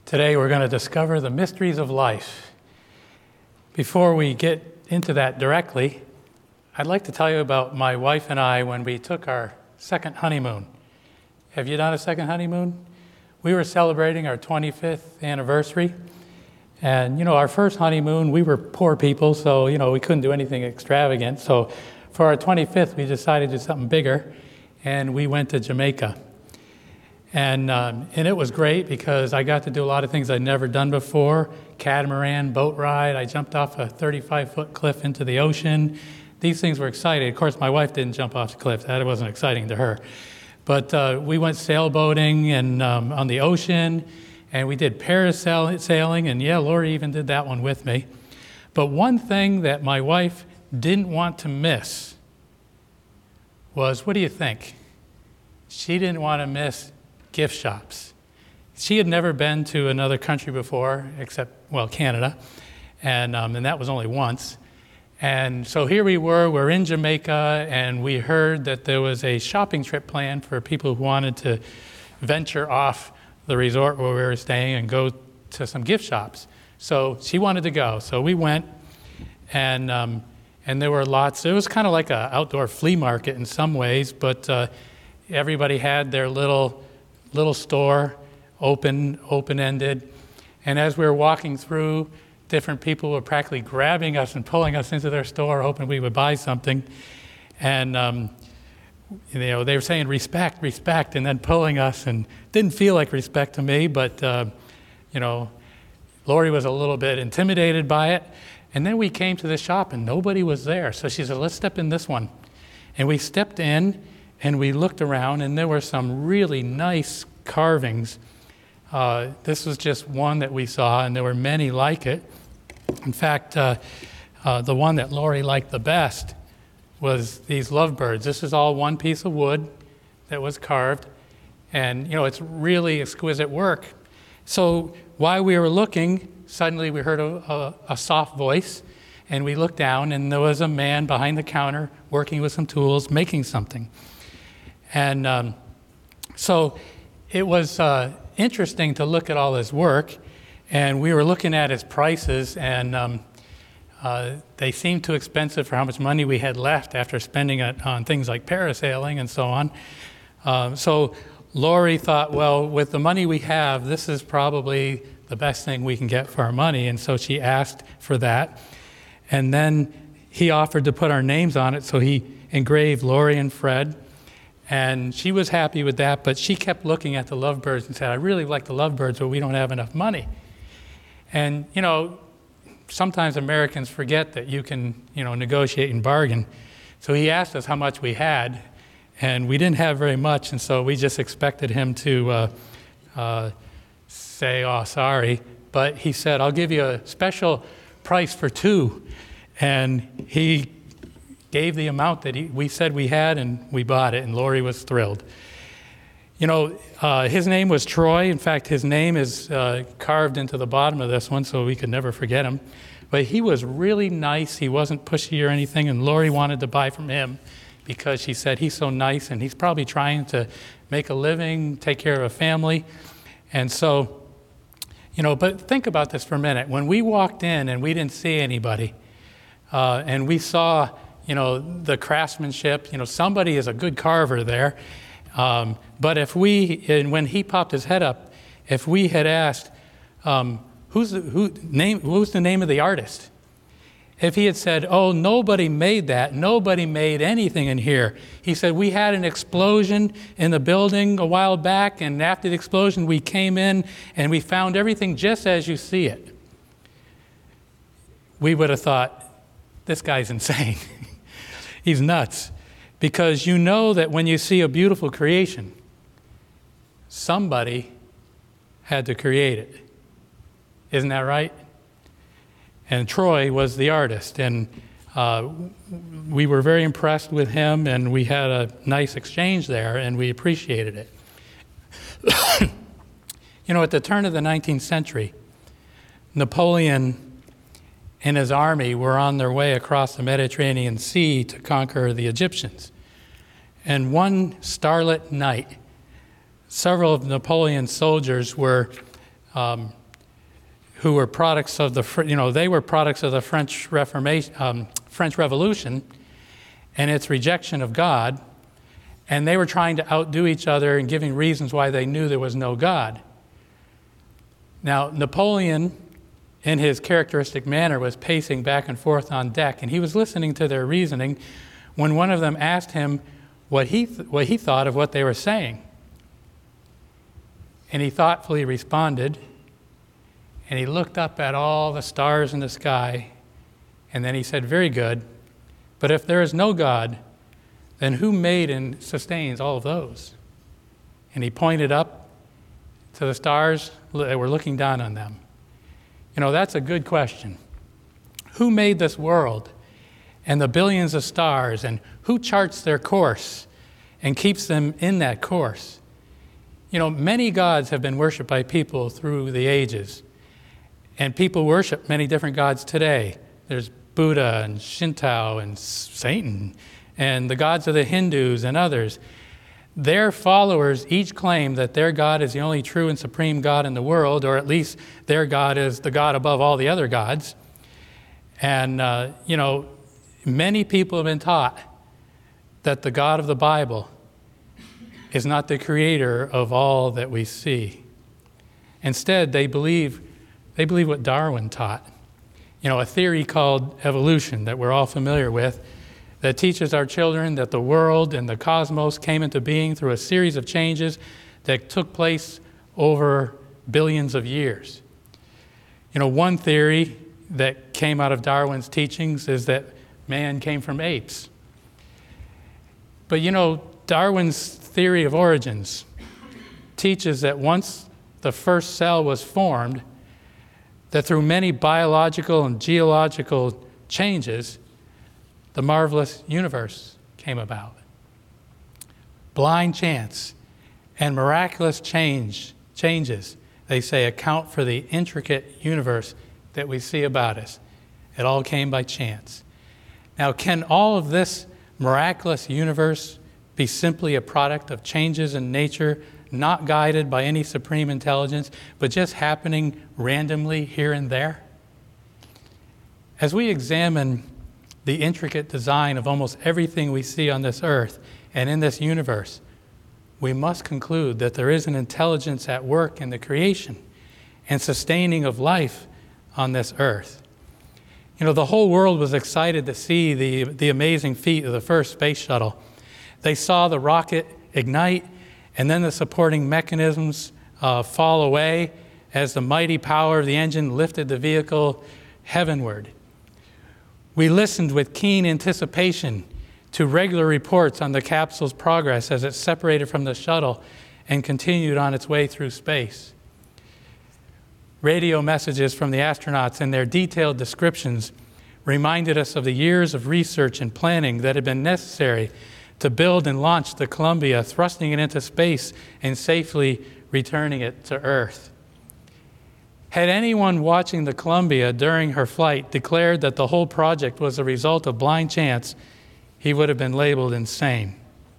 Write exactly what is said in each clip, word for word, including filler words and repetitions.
Today we're going to discover the mysteries of life. Before we get into that directly, I'd like to tell you about my wife and I when we took our second honeymoon. Have you done a second honeymoon? We were celebrating our twenty-fifth anniversary. And, you know, our first honeymoon, we were poor people, so, you know, we couldn't do anything extravagant. So for our twenty-fifth, we decided to do something bigger, and we went to Jamaica. And um, and it was great because I got to do a lot of things I'd never done before. Catamaran, boat ride. I jumped off a thirty-five foot cliff into the ocean. These things were exciting. Of course, my wife didn't jump off the cliff. That wasn't exciting to her. But uh, we went sailboating and um, on the ocean, and we did parasailing, and yeah, Lori even did that one with me. But one thing that my wife didn't want to miss was, what do you think? She didn't want to miss gift shops. She had never been to another country before, except, well, Canada, and um, and that was only once. And so here we were, we're in Jamaica, and we heard that there was a shopping trip planned for people who wanted to venture off the resort where we were staying and go to some gift shops. So she wanted to go, so we went, and um, and there were lots. It was kind of like an outdoor flea market in some ways, but uh, everybody had their little little store, open, open-ended. And as we were walking through, different people were practically grabbing us and pulling us into their store, hoping we would buy something. And, um, you know, they were saying respect, respect, and then pulling us, and didn't feel like respect to me, but, uh, you know, Lori was a little bit intimidated by it. And then we came to the shop, and nobody was there. So she said, let's step in this one. And we stepped in, and we looked around, and there were some really nice carvings. Uh, this was just one that we saw, and there were many like it. In fact, uh, uh, the one that Lori liked the best was these lovebirds. This is all one piece of wood that was carved, and you know, it's really exquisite work. So while we were looking, suddenly we heard a, a, a soft voice, and we looked down, and there was a man behind the counter working with some tools, making something. And um, so it was uh, interesting to look at all his work, and we were looking at his prices, and um, uh, they seemed too expensive for how much money we had left after spending it on things like parasailing and so on. Uh, so Lori thought, well, with the money we have, this is probably the best thing we can get for our money, and so she asked for that. And then he offered to put our names on it, so he engraved Lori and Fred. And she was happy with that, but she kept looking at the lovebirds and said, I really like the lovebirds, but we don't have enough money. And, you know, sometimes Americans forget that you can, you know, negotiate and bargain. So he asked us how much we had, and we didn't have very much, and so we just expected him to uh, uh, say, oh, sorry. But he said, I'll give you a special price for two. And he gave the amount that he, we said we had, and we bought it, and Lori was thrilled. You know, uh, his name was Troy. In fact, his name is uh, carved into the bottom of this one, so we could never forget him. But he was really nice. He wasn't pushy or anything, and Lori wanted to buy from him because she said he's so nice, and he's probably trying to make a living, take care of a family. And so, you know, but think about this for a minute. When we walked in and we didn't see anybody, uh, and we saw you know, the craftsmanship, you know, somebody is a good carver there. Um, but if we, and when he popped his head up, if we had asked, um, who's, the, who, name, who's the name of the artist? If he had said, oh, nobody made that, nobody made anything in here. He said, we had an explosion in the building a while back, and after the explosion we came in and we found everything just as you see it. We would have thought, this guy's insane. He's nuts, because you know that when you see a beautiful creation, somebody had to create it. Isn't that right? And Troy was the artist, and uh, we were very impressed with him, and we had a nice exchange there, and we appreciated it. You know, at the turn of the nineteenth century, Napoleon and his army were on their way across the Mediterranean Sea to conquer the Egyptians. And one starlit night, several of Napoleon's soldiers were um, who were products of the, you know, they were products of the French Reformation, um, French Revolution and its rejection of God, and they were trying to outdo each other and giving reasons why they knew there was no God. Now, Napoleon, in his characteristic manner, was pacing back and forth on deck, and he was listening to their reasoning when one of them asked him what he, th- what he thought of what they were saying. And he thoughtfully responded, and he looked up at all the stars in the sky, and then he said, "Very good, but if there is no God, then who made and sustains all of those?" And he pointed up to the stars that were looking down on them. You know, that's a good question. Who made this world and the billions of stars, and who charts their course and keeps them in that course? You know, many gods have been worshipped by people through the ages, and people worship many different gods today. There's Buddha and Shinto and Satan and the gods of the Hindus and others. Their followers each claim that their God is the only true and supreme God in the world, or at least their God is the God above all the other gods. And, uh, you know, many people have been taught that the God of the Bible is not the creator of all that we see. Instead, they believe, they believe what Darwin taught. You know, a theory called evolution that we're all familiar with, that teaches our children that the world and the cosmos came into being through a series of changes that took place over billions of years. You know, one theory that came out of Darwin's teachings is that man came from apes. But you know, Darwin's theory of origins teaches that once the first cell was formed, that through many biological and geological changes, the marvelous universe came about. Blind chance and miraculous change, changes, they say, account for the intricate universe that we see about us. It all came by chance. Now, can all of this miraculous universe be simply a product of changes in nature, not guided by any supreme intelligence, but just happening randomly here and there? As we examine the intricate design of almost everything we see on this earth and in this universe, we must conclude that there is an intelligence at work in the creation and sustaining of life on this earth. You know, the whole world was excited to see the, the amazing feat of the first space shuttle. They saw the rocket ignite and then the supporting mechanisms uh, fall away as the mighty power of the engine lifted the vehicle heavenward. We listened with keen anticipation to regular reports on the capsule's progress as it separated from the shuttle and continued on its way through space. Radio messages from the astronauts and their detailed descriptions reminded us of the years of research and planning that had been necessary to build and launch the Columbia, thrusting it into space and safely returning it to Earth. Had anyone watching the Columbia during her flight declared that the whole project was a result of blind chance, he would have been labeled insane.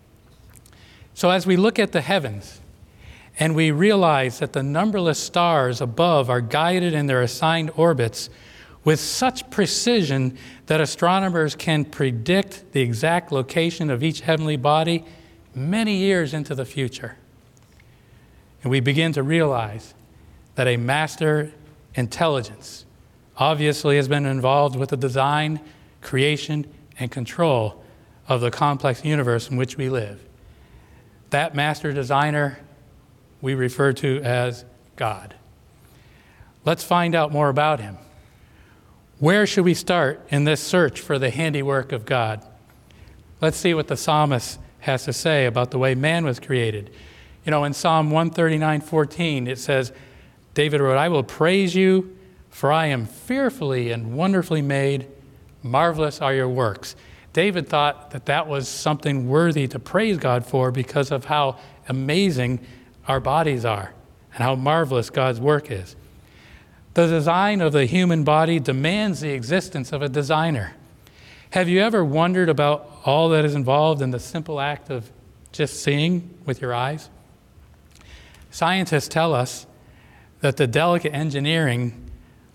So as we look at the heavens and we realize that the numberless stars above are guided in their assigned orbits with such precision that astronomers can predict the exact location of each heavenly body many years into the future, and we begin to realize that a master intelligence obviously has been involved with the design, creation, and control of the complex universe in which we live. That master designer we refer to as God. Let's find out more about him. Where should we start in this search for the handiwork of God? Let's see what the psalmist has to say about the way man was created. You know, in Psalm one thirty-nine fourteen, it says, David wrote, "I will praise you, for I am fearfully and wonderfully made. Marvelous are your works." David thought that that was something worthy to praise God for because of how amazing our bodies are and how marvelous God's work is. The design of the human body demands the existence of a designer. Have you ever wondered about all that is involved in the simple act of just seeing with your eyes? Scientists tell us that the delicate engineering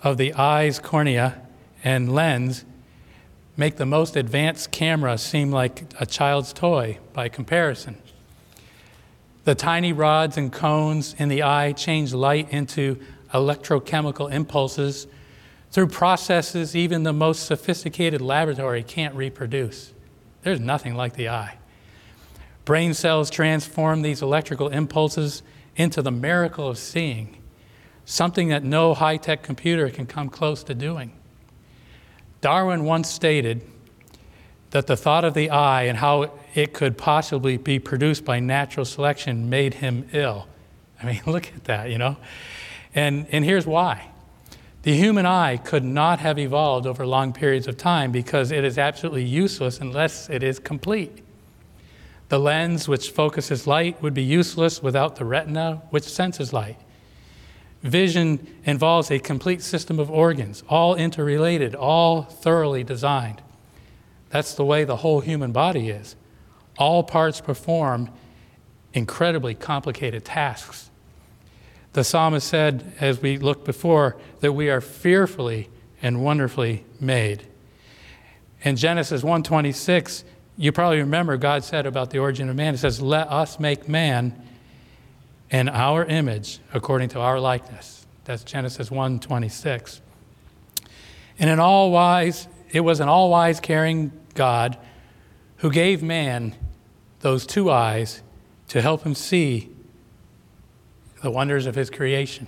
of the eye's cornea and lens make the most advanced camera seem like a child's toy by comparison. The tiny rods and cones in the eye change light into electrochemical impulses through processes even the most sophisticated laboratory can't reproduce. There's nothing like the eye. Brain cells transform these electrical impulses into the miracle of seeing, something that no high-tech computer can come close to doing. Darwin once stated that the thought of the eye and how it could possibly be produced by natural selection made him ill. I mean, look at that, you know? And, and here's why. The human eye could not have evolved over long periods of time because it is absolutely useless unless it is complete. The lens, which focuses light, would be useless without the retina, which senses light. Vision involves a complete system of organs, all interrelated, all thoroughly designed. That's the way the whole human body is. All parts perform incredibly complicated tasks. The psalmist said, as we looked before, that we are fearfully and wonderfully made. In Genesis one twenty-six, you probably remember God said about the origin of man, it says, let us make man in our image according to our likeness. That's Genesis one twenty-six. And in all wise, it was an all-wise, caring God who gave man those two eyes to help him see the wonders of his creation.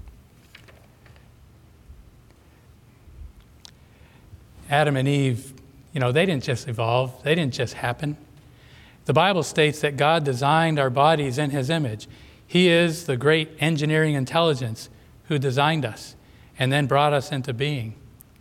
Adam and Eve, you know, they didn't just evolve, they didn't just happen. The Bible states that God designed our bodies in his image. He is the great engineering intelligence who designed us and then brought us into being.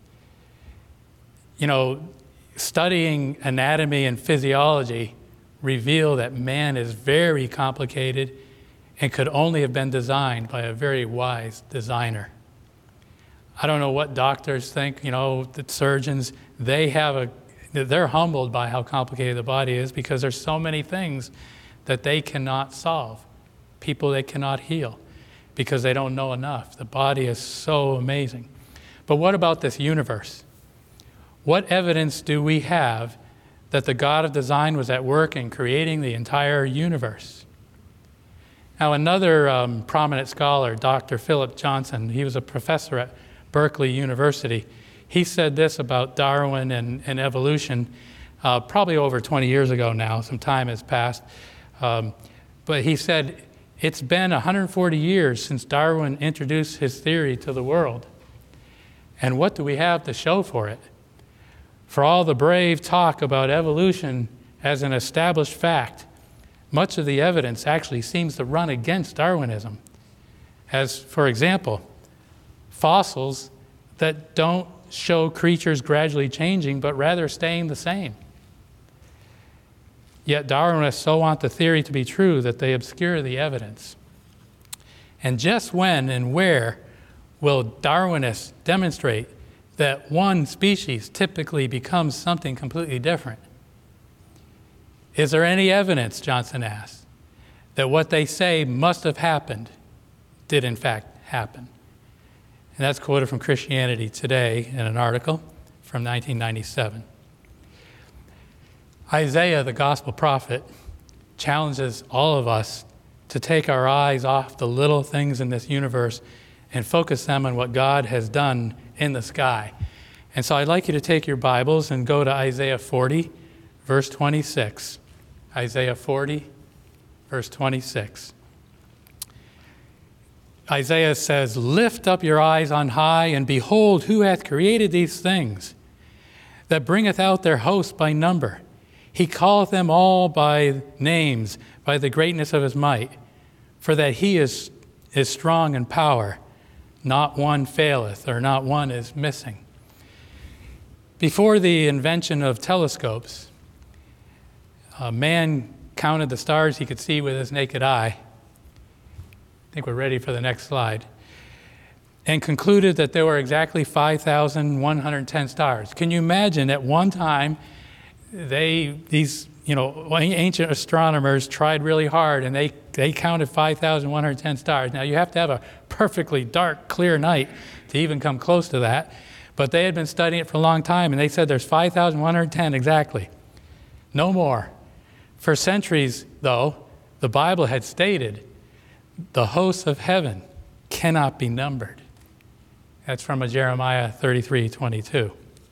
You know, studying anatomy and physiology reveal that man is very complicated and could only have been designed by a very wise designer. I don't know what doctors think, you know, the surgeons, they have a, they're humbled by how complicated the body is because there's so many things that they cannot solve, people they cannot heal because they don't know enough. The body is so amazing. But what about this universe? What evidence do we have that the God of design was at work in creating the entire universe? Now, another um, prominent scholar, Doctor Philip Johnson, he was a professor at Berkeley University. He said this about Darwin and, and evolution uh, probably over twenty years ago now. Some time has passed. Um, but he said, it's been one hundred forty years since Darwin introduced his theory to the world. And what do we have to show for it? For all the brave talk about evolution as an established fact, much of the evidence actually seems to run against Darwinism. As, for example, fossils that don't show creatures gradually changing, but rather staying the same. Yet Darwinists so want the theory to be true that they obscure the evidence. And just when and where will Darwinists demonstrate that one species typically becomes something completely different? Is there any evidence, Johnson asked, that what they say must have happened did in fact happen? And that's quoted from Christianity Today in an article from nineteen ninety-seven. Isaiah, the gospel prophet, challenges all of us to take our eyes off the little things in this universe and focus them on what God has done in the sky. And so I'd like you to take your Bibles and go to Isaiah forty, verse twenty-six. Isaiah forty, verse twenty-six. Isaiah says, lift up your eyes on high, and behold, who hath created these things, that bringeth out their host by number. He calleth them all by names, by the greatness of his might. For that he is, is strong in power, not one faileth, or not one is missing. Before the invention of telescopes, a man counted the stars he could see with his naked eye. I think we're ready for the next slide. And concluded that there were exactly five thousand one hundred ten stars. Can you imagine at one time, they, these, you know, ancient astronomers tried really hard and they, they counted five thousand one hundred ten stars. Now you have to have a perfectly dark, clear night to even come close to that. But they had been studying it for a long time, and they said there's five thousand one hundred ten exactly. No more. For centuries, though, the Bible had stated the hosts of heaven cannot be numbered. That's from a Jeremiah thirty-three twenty-two.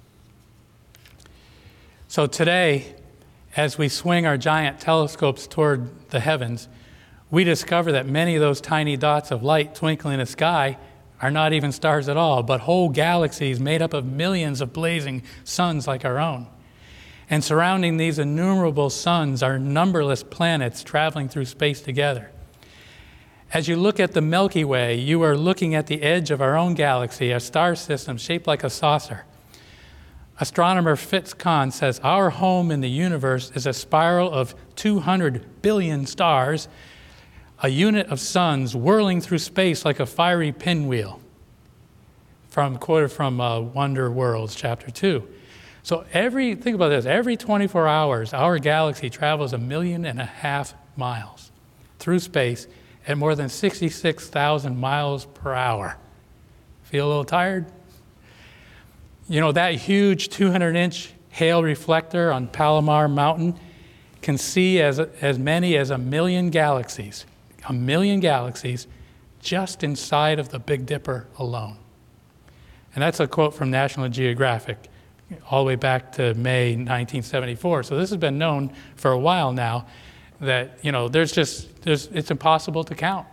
So today, as we swing our giant telescopes toward the heavens, we discover that many of those tiny dots of light twinkling in the sky are not even stars at all, but whole galaxies made up of millions of blazing suns like our own. And surrounding these innumerable suns are numberless planets traveling through space together. As you look at the Milky Way, you are looking at the edge of our own galaxy, a star system shaped like a saucer. Astronomer Fitz Kahn says our home in the universe is a spiral of two hundred billion stars, a unit of suns whirling through space like a fiery pinwheel. From quoted from uh, Wonder Worlds, chapter two. So every, think about this, every twenty-four hours, our galaxy travels a million and a half miles through space at more than sixty-six thousand miles per hour. Feel a little tired? You know, that huge two hundred inch Hale reflector on Palomar Mountain can see as, as many as a million galaxies, a million galaxies just inside of the Big Dipper alone. And that's a quote from National Geographic, all the way back to May nineteen seventy-four. So this has been known for a while now that, you know, there's just, there's, it's impossible to count.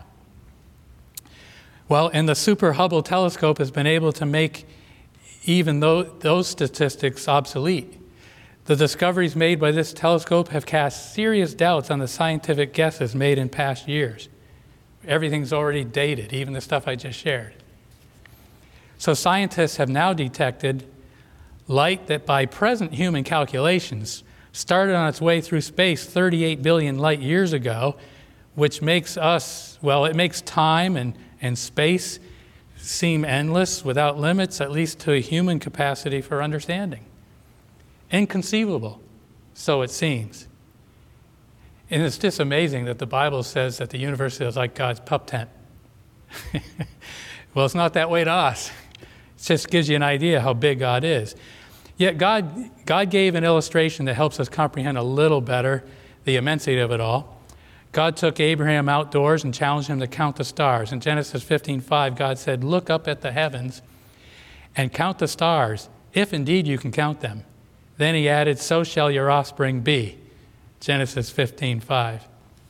Well, and the Super Hubble telescope has been able to make even though those statistics obsolete. The discoveries made by this telescope have cast serious doubts on the scientific guesses made in past years. Everything's already dated, even the stuff I just shared. So scientists have now detected light that by present human calculations started on its way through space thirty-eight billion light years ago, which makes us, well, it makes time and, and space seem endless, without limits, at least to a human capacity for understanding. Inconceivable, so it seems. And it's just amazing that the Bible says that the universe is like God's pup tent. Well, it's not that way to us. It just gives you an idea how big God is. Yet God, God gave an illustration that helps us comprehend a little better the immensity of it all. God took Abraham outdoors and challenged him to count the stars. In Genesis fifteen five, God said, "Look up at the heavens and count the stars, if indeed you can count them." Then he added, "So shall your offspring be." Genesis fifteen five.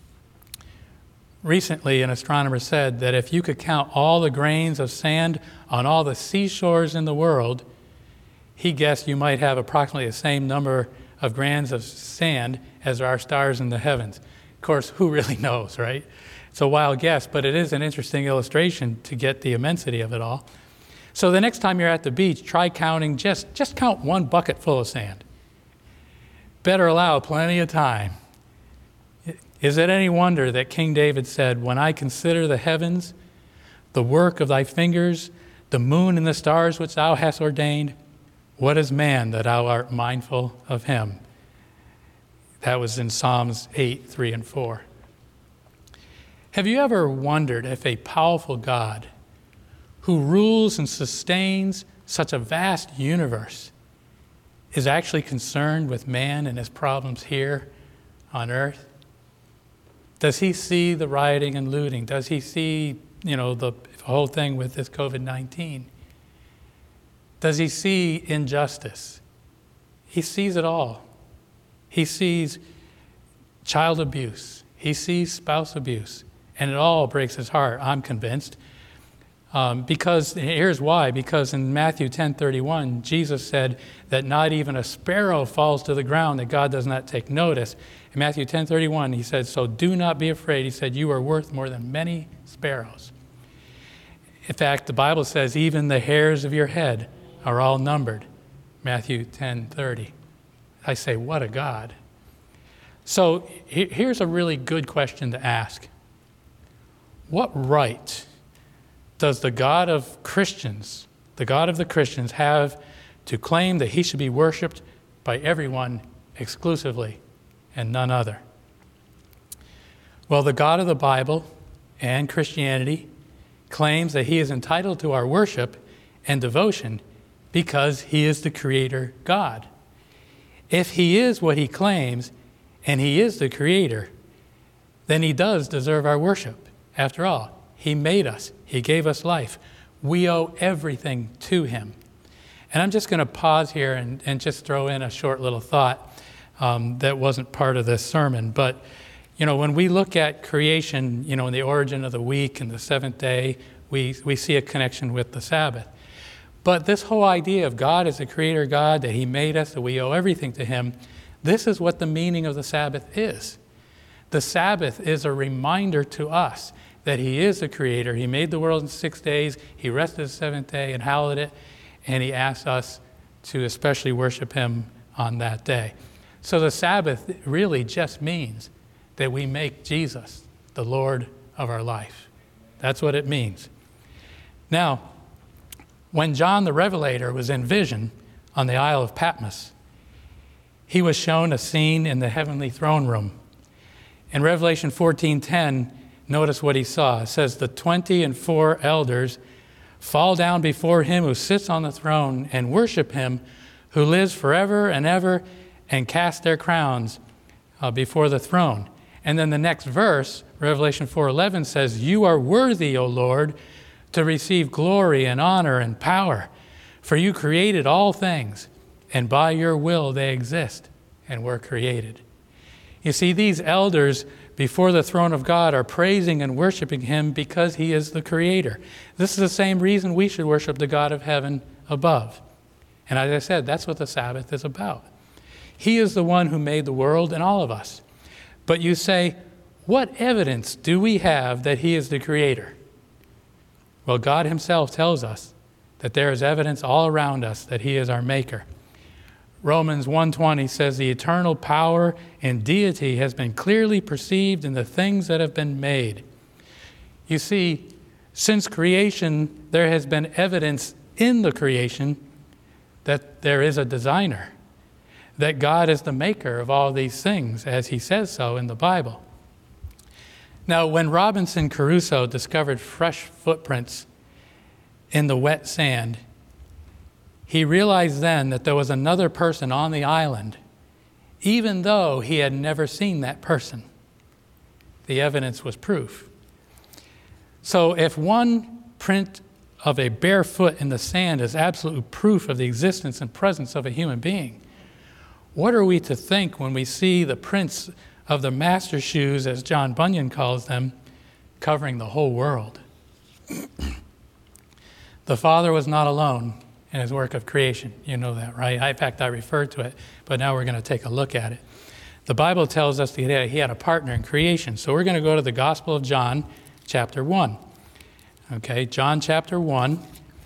Recently, an astronomer said that if you could count all the grains of sand on all the seashores in the world, he guessed you might have approximately the same number of grains of sand as there are stars in the heavens. Of course, who really knows, right? It's a wild guess, but it is an interesting illustration to get the immensity of it all. So the next time you're at the beach, try counting, just, just count one bucket full of sand. Better allow plenty of time. Is it any wonder that King David said, "When I consider the heavens, the work of thy fingers, the moon and the stars which thou hast ordained, what is man that thou art mindful of him?" That was in Psalms eight, three, and four. Have you ever wondered if a powerful God who rules and sustains such a vast universe is actually concerned with man and his problems here on earth? Does he see the rioting and looting? Does he see, you know, the whole thing with this COVID nineteen? Does he see injustice? He sees it all. He sees child abuse. He sees spouse abuse. And it all breaks his heart, I'm convinced. Um, because, here's why. Because in Matthew ten thirty-one, Jesus said that not even a sparrow falls to the ground that God does not take notice. In Matthew ten thirty-one, he said, "So do not be afraid." He said, "You are worth more than many sparrows." In fact, the Bible says even the hairs of your head are all numbered. Matthew ten thirty. I say, what a God. So here's a really good question to ask. What right does the God of Christians, the God of the Christians, have to claim that he should be worshiped by everyone exclusively and none other? Well, the God of the Bible and Christianity claims that he is entitled to our worship and devotion because he is the creator God. If he is what he claims and he is the creator, then he does deserve our worship. After all, he made us. He gave us life. We owe everything to him. And I'm just going to pause here and, and just throw in a short little thought um, that wasn't part of this sermon. But, you know, when we look at creation, you know, in the origin of the week and the seventh day, we, we see a connection with the Sabbath. But this whole idea of God as a creator God, that he made us, that we owe everything to him, this is what the meaning of the Sabbath is. The Sabbath is a reminder to us that he is the creator. He made the world in six days. He rested the seventh day and hallowed it. And he asks us to especially worship him on that day. So the Sabbath really just means that we make Jesus the Lord of our life. That's what it means. Now, when John the Revelator was in vision on the Isle of Patmos, he was shown a scene in the heavenly throne room. In Revelation fourteen ten, notice what he saw. It says, the twenty and four elders fall down before him who sits on the throne and worship him who lives forever and ever, and cast their crowns uh, before the throne. And then the next verse, Revelation four eleven, says, you are worthy, O Lord, to receive glory and honor and power, for you created all things, and by your will they exist and were created. You see, these elders before the throne of God are praising and worshiping him because he is the creator. This is the same reason we should worship the God of heaven above. And as I said, that's what the Sabbath is about. He is the one who made the world and all of us. But you say, what evidence do we have that he is the creator? Well, God himself tells us that there is evidence all around us that he is our maker. Romans one twenty says the eternal power and deity has been clearly perceived in the things that have been made. You see, since creation, there has been evidence in the creation that there is a designer, that God is the maker of all these things, as he says so in the Bible. Now, when Robinson Crusoe discovered fresh footprints in the wet sand, he realized then that there was another person on the island, even though he had never seen that person. The evidence was proof. So if one print of a bare foot in the sand is absolute proof of the existence and presence of a human being, what are we to think when we see the prints of the master shoes, as John Bunyan calls them, covering the whole world? The Father was not alone in his work of creation. You know that, right? In fact, I referred to it, but now we're going to take a look at it. The Bible tells us that he had a partner in creation. So we're going to go to the Gospel of John, chapter one. Okay, John chapter one.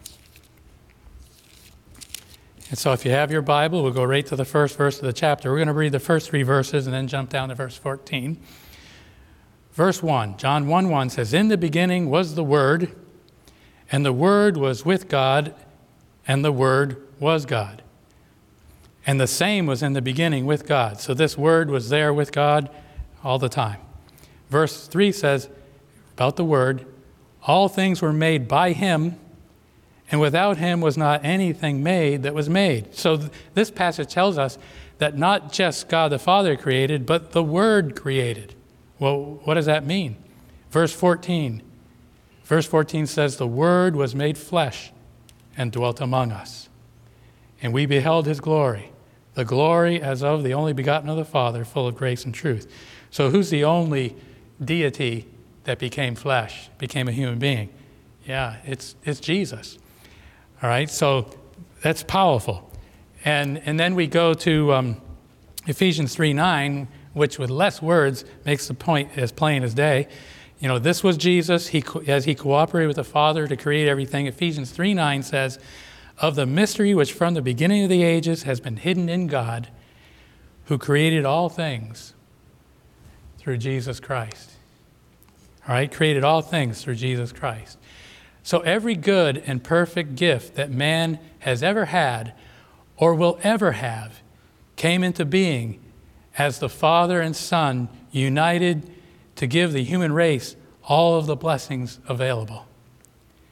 And so if you have your Bible, we'll go right to the first verse of the chapter. We're going to read the first three verses and then jump down to verse fourteen. Verse one, John one one says, in the beginning was the Word, and the Word was with God, and the Word was God. And the same was in the beginning with God. So this Word was there with God all the time. Verse three says, about the Word, all things were made by him, and without him was not anything made that was made. So th- this passage tells us that not just God the Father created, but the Word created. Well, what does that mean? Verse fourteen. Verse fourteen says, the Word was made flesh and dwelt among us. And we beheld his glory, the glory as of the only begotten of the Father, full of grace and truth. So who's the only deity that became flesh, became a human being? Yeah, it's it's Jesus. All right, so that's powerful. And and then we go to um, Ephesians three nine, which with less words makes the point as plain as day. You know, this was Jesus, he as he cooperated with the Father to create everything. Ephesians three nine says, of the mystery which from the beginning of the ages has been hidden in God, who created all things through Jesus Christ. All right, created all things through Jesus Christ. So every good and perfect gift that man has ever had or will ever have came into being as the Father and Son united to give the human race all of the blessings available.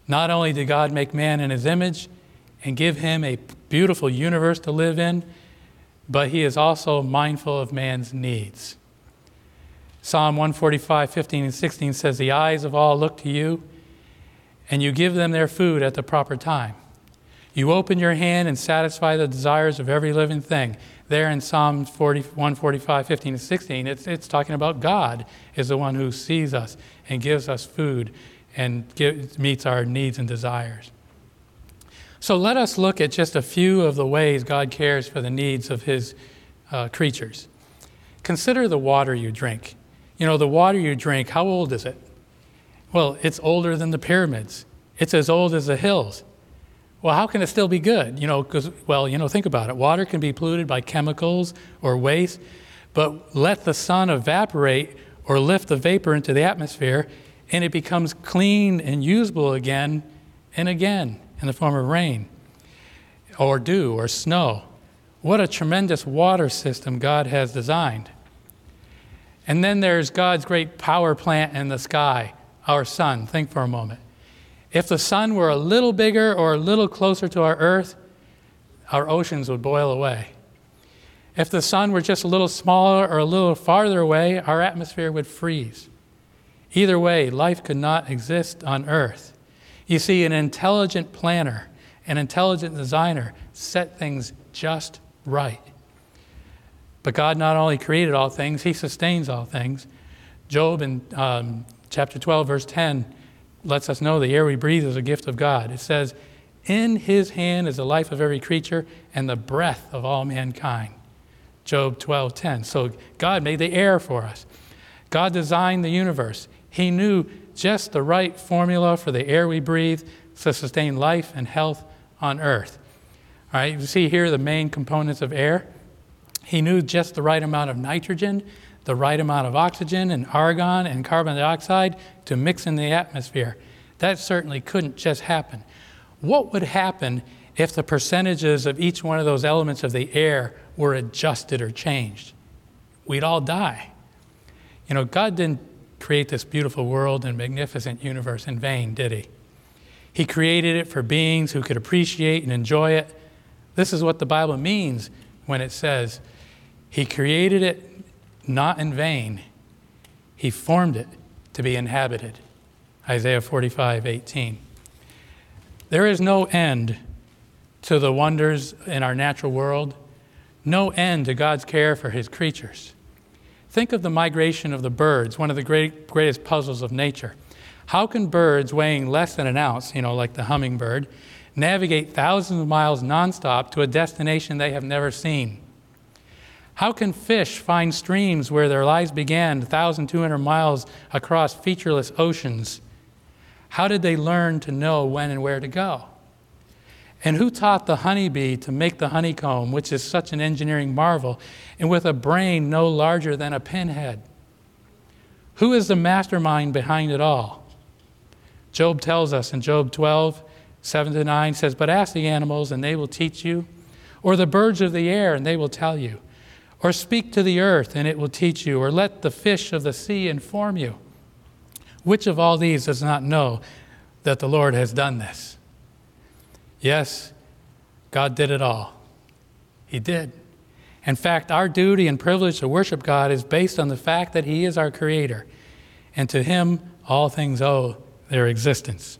Not only did God make man in his image and give him a beautiful universe to live in, but he is also mindful of man's needs. Psalm one forty-five, fifteen and sixteen says, the eyes of all look to you, and you give them their food at the proper time. You open your hand and satisfy the desires of every living thing. There in Psalm one forty-five, fifteen and sixteen, it's, it's talking about God is the one who sees us and gives us food and give, meets our needs and desires. So let us look at just a few of the ways God cares for the needs of his uh, creatures. Consider the water you drink. You know, the water you drink, how old is it? Well, it's older than the pyramids. It's as old as the hills. Well, how can it still be good? You know, because, well, you know, think about it. Water can be polluted by chemicals or waste, but let the sun evaporate or lift the vapor into the atmosphere, and it becomes clean and usable again and again in the form of rain or dew or snow. What a tremendous water system God has designed. And then there's God's great power plant in the sky, our sun. Think for a moment. If the sun were a little bigger or a little closer to our earth, our oceans would boil away. If the sun were just a little smaller or a little farther away, our atmosphere would freeze. Either way, life could not exist on earth. You see, an intelligent planner, an intelligent designer set things just right. But God not only created all things, he sustains all things. Job in um, chapter twelve, verse ten, lets us know the air we breathe is a gift of God. It says, in his hand is the life of every creature and the breath of all mankind. Job twelve, ten. So God made the air for us. God designed the universe. He knew just the right formula for the air we breathe to sustain life and health on earth. All right, you see here the main components of air. He knew just the right amount of nitrogen, the right amount of oxygen and argon and carbon dioxide to mix in the atmosphere. That certainly couldn't just happen. What would happen if the percentages of each one of those elements of the air were adjusted or changed? We'd all die. You know, God didn't create this beautiful world and magnificent universe in vain, did he? He created it for beings who could appreciate and enjoy it. This is what the Bible means when it says, he created it not in vain. He formed it to be inhabited. Isaiah forty-five, eighteen. There is no end to the wonders in our natural world, no end to God's care for his creatures. Think of the migration of the birds, one of the great, greatest puzzles of nature. How can birds weighing less than an ounce, you know, like the hummingbird, navigate thousands of miles nonstop to a destination they have never seen? How can fish find streams where their lives began one thousand two hundred miles across featureless oceans? How did they learn to know when and where to go? And who taught the honeybee to make the honeycomb, which is such an engineering marvel, and with a brain no larger than a pinhead? Who is the mastermind behind it all? Job tells us in Job twelve, seven to nine, says, but ask the animals and they will teach you, or the birds of the air and they will tell you, or speak to the earth and it will teach you, or let the fish of the sea inform you. Which of all these does not know that the Lord has done this? Yes, God did it all. He did. In fact, our duty and privilege to worship God is based on the fact that he is our creator, and to him all things owe their existence.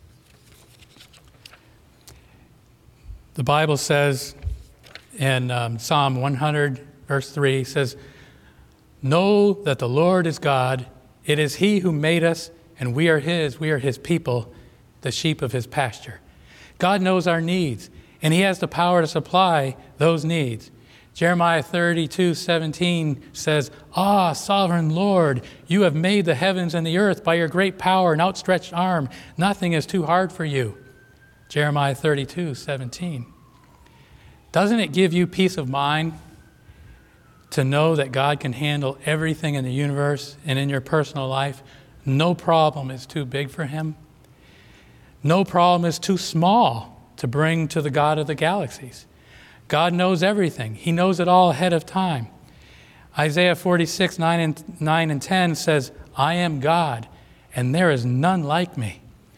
The Bible says in um, Psalm one hundred, verse three, says, know that the Lord is God. It is he who made us, and we are his. We are his people, the sheep of his pasture. God knows our needs, and he has the power to supply those needs. Jeremiah thirty-two, seventeen says, ah, sovereign Lord, you have made the heavens and the earth by your great power and outstretched arm. Nothing is too hard for you. Jeremiah thirty-two, seventeen. Doesn't it give you peace of mind to know that God can handle everything in the universe and in your personal life? No problem is too big for him. No problem is too small to bring to the God of the galaxies. God knows everything. He knows it all ahead of time. Isaiah forty-six, nine and, nine and ten says, I am God, and there is none like me,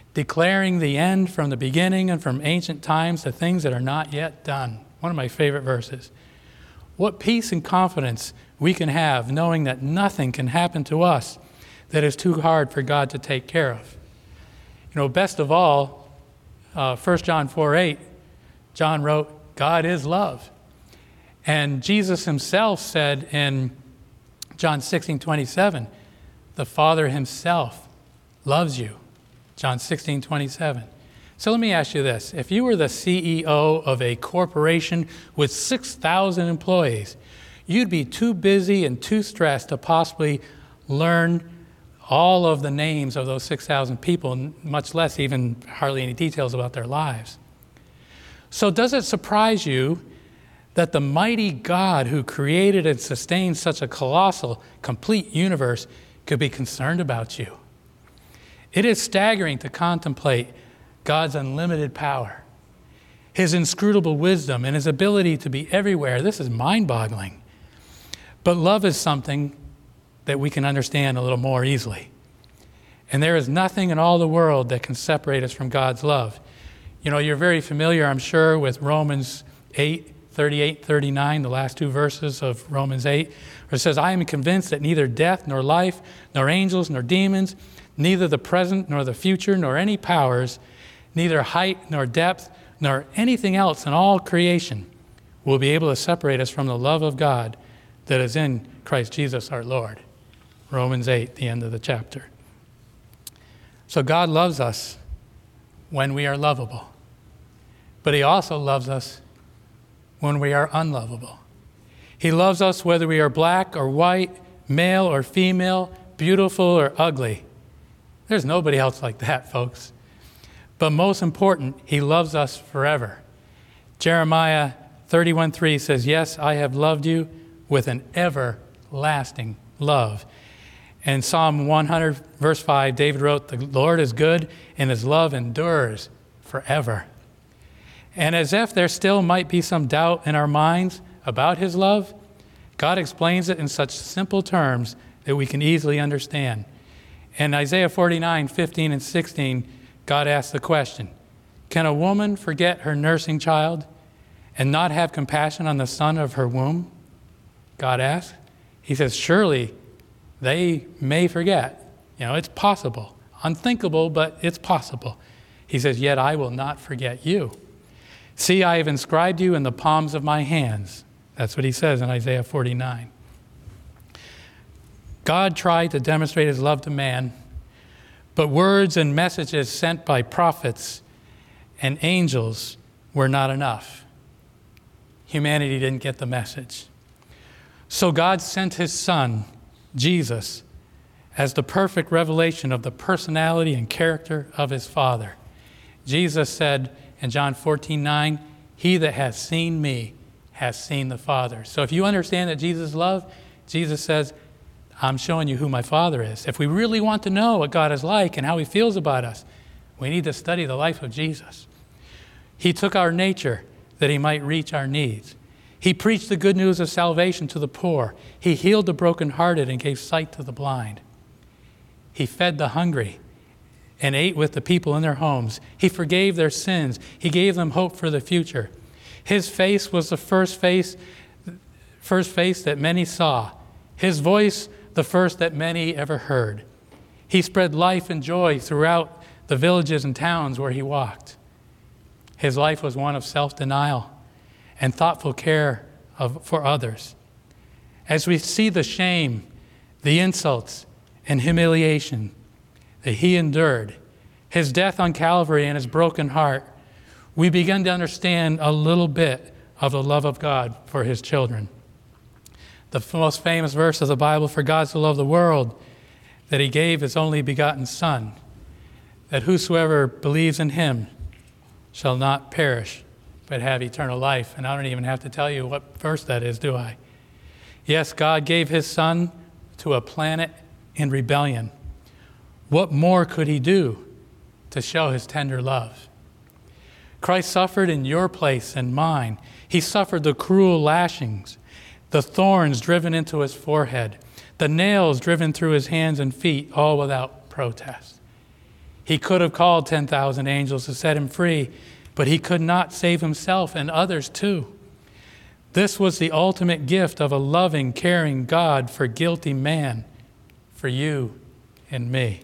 declaring the end from the beginning and from ancient times, the things that are not yet done. One of my favorite verses. What peace and confidence we can have knowing that nothing can happen to us that is too hard for God to take care of. You know, best of all, uh, First John four eight, John wrote, God is love. And Jesus himself said in John sixteen twenty-seven, the Father himself loves you. John sixteen twenty-seven. So let me ask you this. If you were the C E O of a corporation with six thousand employees, you'd be too busy and too stressed to possibly learn all of the names of those six thousand people, much less even hardly any details about their lives. So does it surprise you that the mighty God who created and sustained such a colossal, complete universe could be concerned about you? It is staggering to contemplate God's unlimited power, his inscrutable wisdom, and his ability to be everywhere. This is mind-boggling. But love is something that we can understand a little more easily. And there is nothing in all the world that can separate us from God's love. You know, you're very familiar, I'm sure, with Romans eight, thirty-eight, thirty-nine, the last two verses of Romans eight, where it says, I am convinced that neither death nor life, nor angels nor demons, neither the present nor the future, nor any powers, neither height nor depth, nor anything else in all creation will be able to separate us from the love of God that is in Christ Jesus our Lord. Romans eight, the end of the chapter. So God loves us when we are lovable. But he also loves us when we are unlovable. He loves us whether we are black or white, male or female, beautiful or ugly. There's nobody else like that, folks. But most important, he loves us forever. Jeremiah thirty-one three says, yes, I have loved you with an everlasting love. And Psalm one hundred, verse five, David wrote, the Lord is good and his love endures forever. And as if there still might be some doubt in our minds about his love, God explains it in such simple terms that we can easily understand. In Isaiah forty-nine, fifteen and sixteen, God asks the question, can a woman forget her nursing child and not have compassion on the son of her womb? God asks. He says, surely they may forget. You know, it's possible. Unthinkable, but it's possible. He says, yet I will not forget you. See, I have inscribed you in the palms of my hands. That's what he says in Isaiah forty-nine. God tried to demonstrate his love to man, but words and messages sent by prophets and angels were not enough. Humanity didn't get the message. So God sent his son, Jesus, as the perfect revelation of the personality and character of his Father. Jesus said in John fourteen nine, he that has seen me has seen the Father. So if you understand that Jesus loved, Jesus says, I'm showing you who my Father is. If we really want to know what God is like and how he feels about us, we need to study the life of Jesus. He took our nature that he might reach our needs. He preached the good news of salvation to the poor. He healed the brokenhearted and gave sight to the blind. He fed the hungry and ate with the people in their homes. He forgave their sins. He gave them hope for the future. His face was the first face, first face that many saw. His voice, the first that many ever heard. He spread life and joy throughout the villages and towns where he walked. His life was one of self-denial and thoughtful care of, for others. As we see the shame, the insults, and humiliation that he endured, his death on Calvary and his broken heart, we begin to understand a little bit of the love of God for his children. The most famous verse of the Bible, for God so loved the world, that he gave his only begotten Son, that whosoever believes in him shall not perish, but have eternal life. And I don't even have to tell you what verse that is, do I? Yes, God gave his Son to a planet in rebellion. What more could he do to show his tender love? Christ suffered in your place and mine. He suffered the cruel lashings, the thorns driven into his forehead, the nails driven through his hands and feet, all without protest. He could have called ten thousand angels to set him free, but he could not save himself and others too. This was the ultimate gift of a loving, caring God for guilty man, for you and me.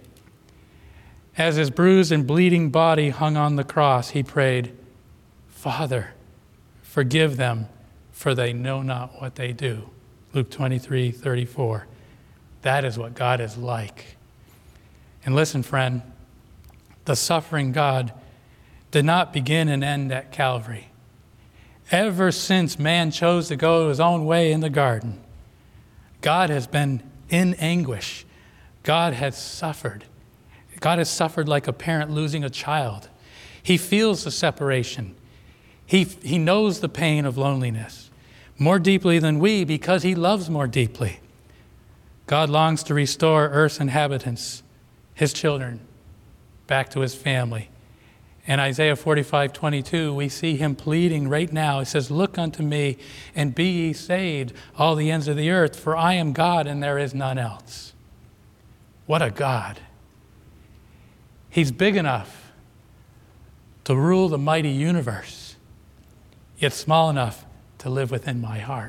As his bruised and bleeding body hung on the cross, he prayed, Father, forgive them, for they know not what they do. Luke twenty-three thirty-four. That is what God is like. And listen, friend, the suffering God did not begin and end at Calvary. Ever since man chose to go his own way in the garden, God has been in anguish. God has suffered. God has suffered like a parent losing a child. He feels the separation. He, he knows the pain of loneliness more deeply than we because he loves more deeply. God longs to restore Earth's inhabitants, his children, back to his family. In Isaiah forty-five twenty-two, we see him pleading right now. He says, look unto me and be ye saved, all the ends of the earth, for I am God and there is none else. What a God. He's big enough to rule the mighty universe, yet small enough to live within my heart.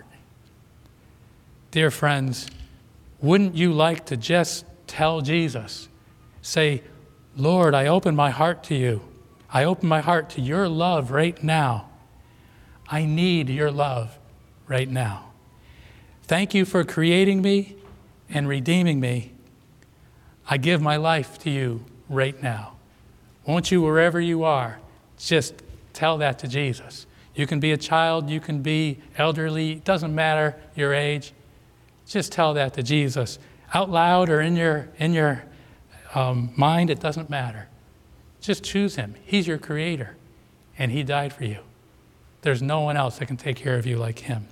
Dear friends, wouldn't you like to just tell Jesus, say, Lord, I open my heart to you. I open my heart to your love right now. I need your love right now. Thank you for creating me and redeeming me. I give my life to you right now. Won't you, wherever you are, just tell that to Jesus. You can be a child, you can be elderly, it doesn't matter your age. Just tell that to Jesus. Out loud or in your, in your um, mind, it doesn't matter. Just choose him. He's your creator, and he died for you. There's no one else that can take care of you like him.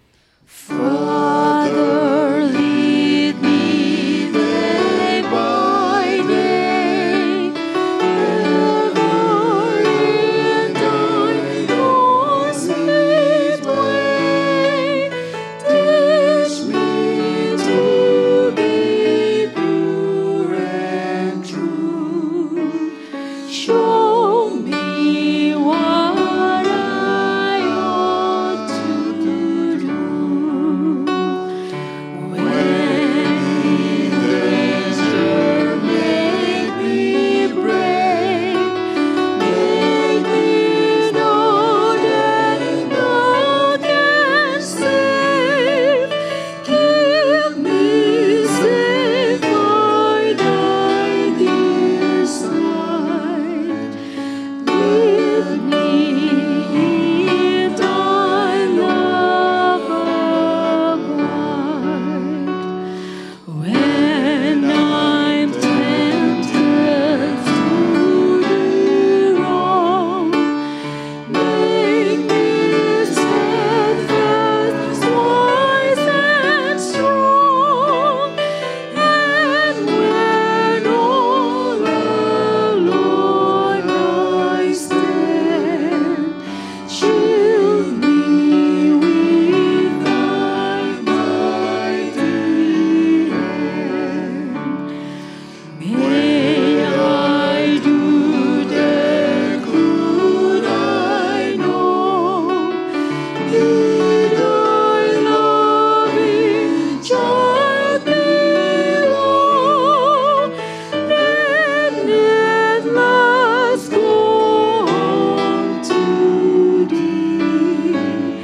Father, lead me day by day, ever in thy sweet way. Teach me to be pure and true. Show me what I ought to do. When danger make me break, make me know that none can save. Keep me safe by thy dear side. Lead me in thy love abide. When I'm tempted to do wrong, make me steadfast, wise and strong. And when all alone I stand, shield me with thy mighty hand. May I do the good I know, did thy loving child belong, and at last go home to thee,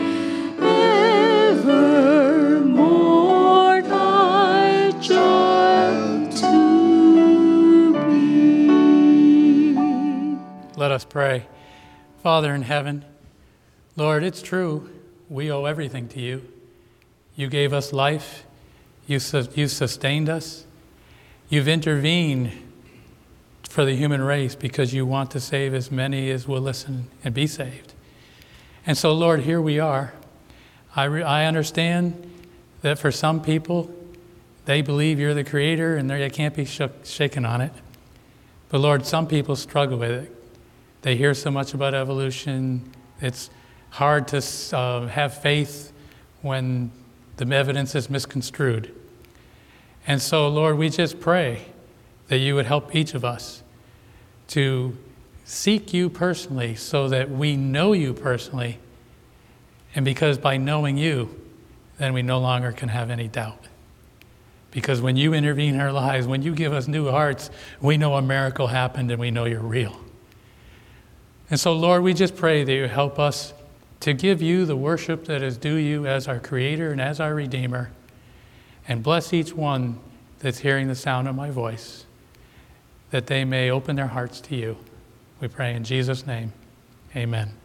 evermore thy child to be. Let us pray. Father in heaven, Lord, it's true, we owe everything to you. You gave us life. You, su- you sustained us. You've intervened for the human race because you want to save as many as will listen and be saved. And so, Lord, here we are. I, re- I understand that for some people, they believe you're the creator and they can't be shook, shaken on it. But Lord, some people struggle with it. They hear so much about evolution. It's hard to uh, have faith when the evidence is misconstrued. And so, Lord, we just pray that you would help each of us to seek you personally so that we know you personally. And because by knowing you, then we no longer can have any doubt. Because when you intervene in our lives, when you give us new hearts, we know a miracle happened and we know you're real. And so, Lord, we just pray that you help us to give you the worship that is due you as our Creator and as our Redeemer. And bless each one that's hearing the sound of my voice, that they may open their hearts to you. We pray in Jesus' name, amen.